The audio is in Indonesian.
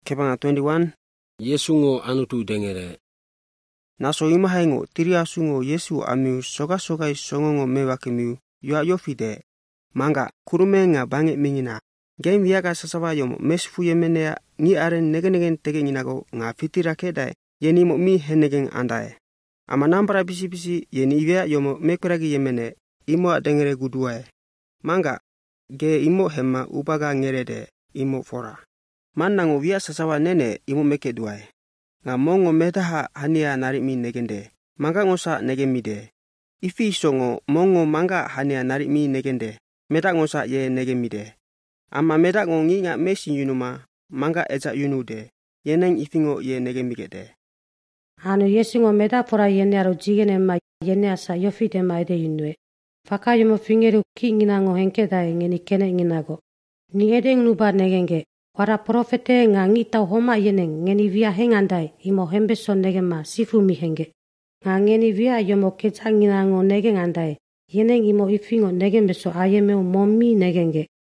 Kebanga 21. Yesungo anutu dengere. Naso imahaingo tiriasungo Yesu amiu soga-sogai songongo mewakimiu yua yofide. Manga kurumenga bange mingina. Game viaga sasawa yomo mesfu yemenea ngi aren negen tege nginago nga fitira kedai yeni mo mi henegen andae. Ama nambara bisi yeni ivea yomo mekuragi yemene imo adengere guduae. Manga ge imo hema ubaga ngerede imo fora. Manango via sasawa nene imo meke duae. Nga mongo metaha hania narimi negende. Manga ngosa negemide. Ifi songo mongo manga hania narimi negende. Meta ngosa ye negemide. Ama meta ngongi nga mesin yunuma manga eja yunude. Yeneng ifingo ye negemigede. Anu yesingo meta pora yene aro jigene ma yene asa yofite ma ede yunue. Faka yumo fingeru ki nginango henkeda ngeni kene nginago. Ni edeng nuba negenge. Wara profete nga ngita homa yeneng ngeni via hengandai imo hembeso negema sifu mi henge. Nga ngeni via yomo keca nginango negeng andai. Yeneng imo ifingo negembeso ayemeu momi negenge.